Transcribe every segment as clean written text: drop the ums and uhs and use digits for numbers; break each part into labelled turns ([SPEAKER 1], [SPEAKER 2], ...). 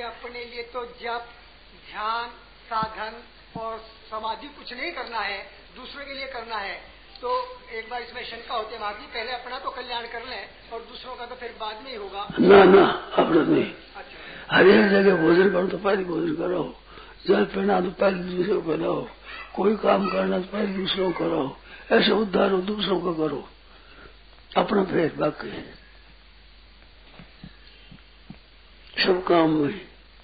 [SPEAKER 1] अपने लिए तो जप, ध्यान, साधन और समाधि कुछ नहीं करना है, दूसरों के लिए करना है। तो एक बार इसमें शंका होती है महाराज जी, पहले अपना तो कल्याण कर लें और दूसरों का तो फिर बाद में ही होगा।
[SPEAKER 2] ना ना, अपना नहीं।
[SPEAKER 1] अच्छा,
[SPEAKER 2] हर एक जगह भोजन करो तो पहले भोजन करो, जल पीना तो पहले दूसरों को पिलाओ, कोई काम करना तो पहले दूसरों को करो, ऐसे उद्धार हो दूसरों को करो, अपना फिर बाकी सब काम में।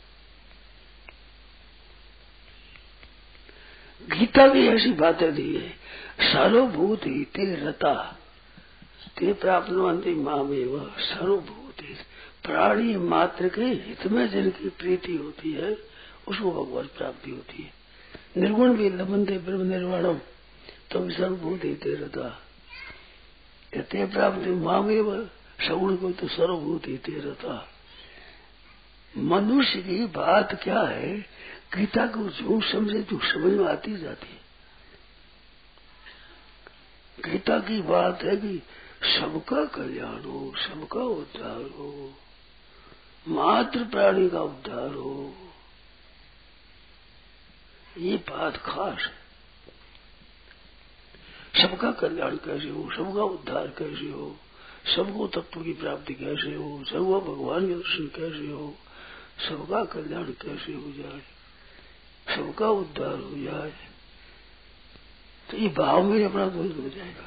[SPEAKER 2] गीता की ऐसी बातें दी है, सर्वभूत हिते रता ते प्राप्नुवन्ति मामेव। सर्वभूत हित, प्राणी मात्र के हित में जिनकी प्रीति होती है उसको भगवत प्राप्ति होती है। निर्गुण भी लभन्ते ब्रह्म निर्वाणम, तो भी सर्वभूत हिते रता ते प्राप्ति मामेव। सगुण को तो सर्वभूत हिते रता। मनुष्य की बात क्या है, गीता को जो समझे जो समझ में आती जाती है। गीता की बात है कि सबका कल्याण हो, सबका उद्धार हो, मात्र प्राणी का उद्धार हो, ये बात खास है। सबका कल्याण कैसे हो, सबका उद्धार कैसे हो, सबको तत्व की प्राप्ति कैसे हो, सबको भगवान के दर्शन कैसे हो, सबका कल्याण कैसे हो जाए, सबका उद्धार हो जाए, तो ये भाव में अपना दूर हो जाएगा।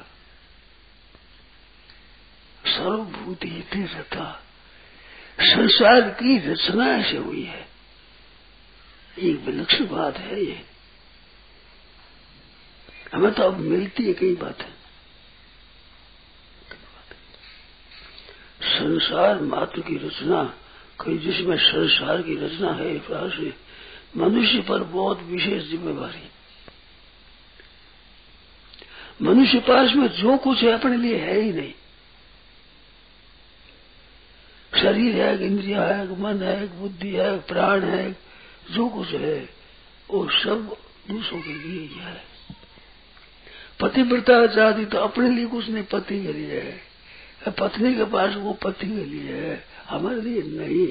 [SPEAKER 2] सर्वभूति हिते रता, संसार की रचना ऐसे हुई है, एक विलक्षण बात है ये। हमें तो अब मिलती है कई बातें। संसार मात्र की रचना, कई जिसमें संसार की रचना है, प्रकार से मनुष्य पर बहुत विशेष जिम्मेवारी। मनुष्य पास में जो कुछ है अपने लिए है ही नहीं। शरीर है, इंद्रिया है, मन है, बुद्धि है, प्राण है, जो कुछ है वो सब दूसरों के लिए ही है। पतिव्रता चाहती तो अपने लिए कुछ नहीं, पति के लिए है। पत्नी के पास वो पति के लिए है, हमारे लिए नहीं।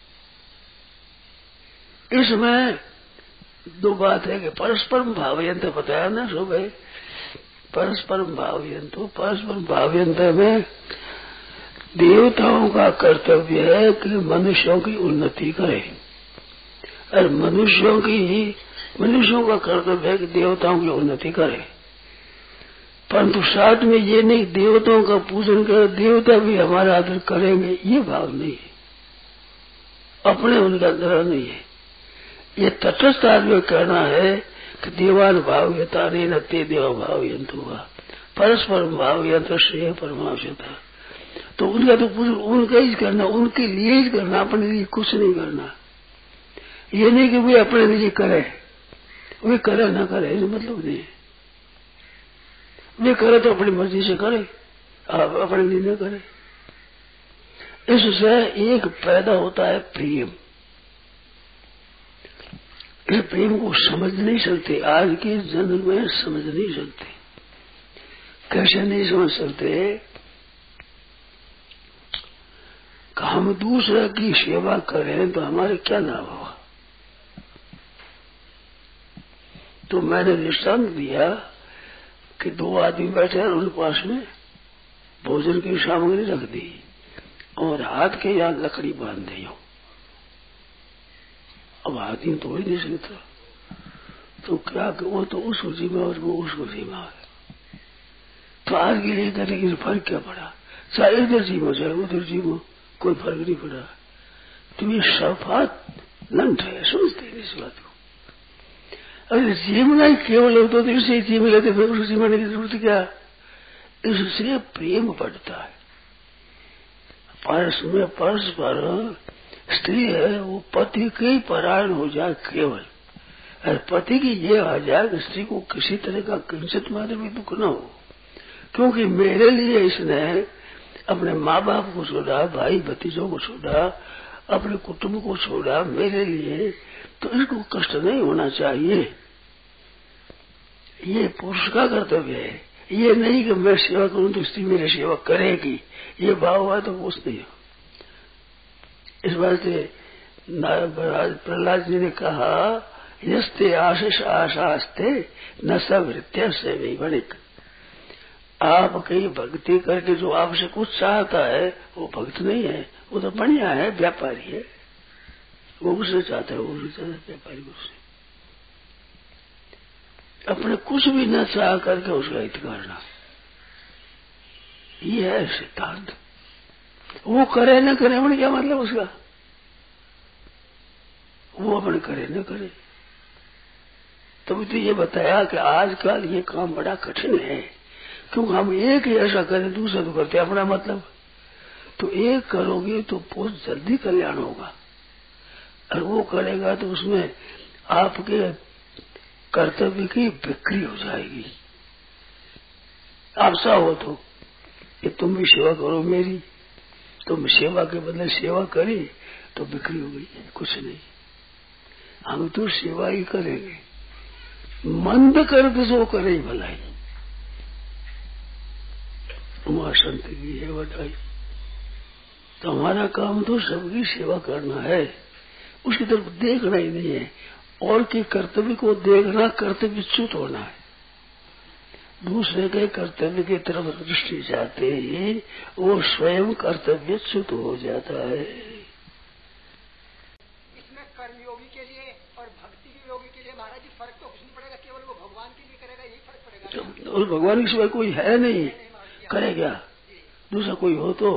[SPEAKER 2] इसमें दो बात है कि परस्परम भावयंत बताया ना सुबह, परस्परम भावयंत। परस्परम भावयंत में देवताओं का कर्तव्य है कि मनुष्यों की उन्नति करे, और मनुष्यों का कर्तव्य है कि देवताओं की उन्नति करे। परंतु साथ में ये नहीं देवताओं का पूजन करे, देवता भी हमारा आदर करेंगे, ये भाव नहीं है, अपने उनका ग्रह नहीं है। ये तटस्थ आदमी कहना है कि देवान भावयता नहीं न ते देवा भावयंत हुआ, परस्पर भावयंत श्रेय परमावश्यता। तो उनका तो पूजन उनका ही करना, उनके लिए ही करना, अपने लिए कुछ नहीं करना। ये नहीं कि वे अपने लिए करे, वे करे ना करे इसका मतलब नहीं। वे करे तो अपनी मर्जी से करे, आप अपने लिए न करे। इससे एक पैदा होता है प्रेम। इस प्रेम को समझ नहीं सकते, आज के जन्म में समझ नहीं सकते। कैसे नहीं समझ सकते कि हम दूसरे की सेवा करें तो हमारे क्या लाभ होगा। तो मैंने दृष्टांत दिया कि दो आदमी बैठे और उनके पास में भोजन की सामग्री रख दी और हाथ के यहाँ लकड़ी बांध दी हो। अब आदमी तो ही नहीं सकता, तो क्या कि वो तो उसको जीवा और वो उसको जीवा है। तो आज के लिए करने की फर्क क्या पड़ा, चाहे इधर जीवो चाहे उधर जीवो, कोई फर्क नहीं पड़ा। तो ये सफात लंठ है, समझते हैं इस बात को। अगर जीवना ही केवल होता तो इसे जीव लेते, फिर उसको जीवने की जरूरत क्या। इससे प्रेम बढ़ता है। परस्पर स्त्री है वो पति के ही परायण हो जाए केवल, और पति की ये आ जाए कि स्त्री को किसी तरह का किंचित मात्र भी दुख न हो, क्योंकि मेरे लिए इसने अपने माँ बाप को छोड़ा, भाई भतीजों को छोड़ा, अपने कुटुंब को छोड़ा मेरे लिए, तो इसको कष्ट नहीं होना चाहिए। ये पुरुष का कर्तव्य है, ये नहीं कि मैं सेवा करूं तो स्त्री मेरी सेवा करेगी, ये भाव हुआ तो कुछ नहीं हो। इस बात से प्रहलाद जी ने कहा यस्ते आशीष आशास्ते न सवृत्य से वैवणिक। आप कहीं भक्ति करके जो आपसे कुछ चाहता है वो भक्त नहीं है, वो तो बढ़िया है, व्यापारी है। वो उससे चाहता है, वो उससे चाहता है, व्यापारी उससे। अपने कुछ भी न चाह करके उसका हित करना, ये है सिद्धांत। वो करे न करे अपने क्या मतलब उसका, वो अपने करे न करे। तभी तो ये बताया कि आजकल ये काम बड़ा कठिन है, क्योंकि हम एक ही ऐसा करें, दूसरा तो करते अपना मतलब। तो एक करोगे तो बहुत जल्दी कल्याण होगा, और वो करेगा तो उसमें आपके कर्तव्य की बिक्री हो जाएगी। आप सा हो तो कि तुम भी सेवा करो मेरी, तुम सेवा के बदले सेवा करी तो बिक्री हो गई, कुछ नहीं। हम तो सेवा ही करेंगे, मंद कर जो करे भलाई। वहां संत की है बताई, तो हमारा काम तो सबकी सेवा करना है, उसकी तरफ देखना ही नहीं है। और के कर्तव्य को देखना कर्तव्यच्युत होना है। दूसरे के कर्तव्य की तरफ दृष्टि जाते ही वो स्वयं कर्तव्यच्युत हो जाता है।
[SPEAKER 1] इसमें कर्मयोगी के लिए और भक्ति योगी के लिए महाराज जी फर्क तो कुछ नहीं पड़ेगा, केवल वो भगवान के लिए करेगा, यही फर्क पड़ेगा।
[SPEAKER 2] और भगवान के सिवाय कोई है नहीं, करे क्या? दूसरा कोई हो तो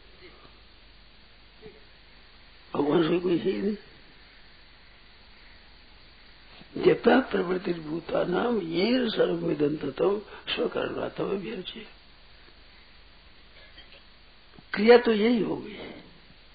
[SPEAKER 2] भगवान से कोई है नहीं। यथा प्रवृत्ति भूता नाम ये सर्वमिदंतम स्वकर्णात्म व्यर्च्य। क्रिया तो यही होगी।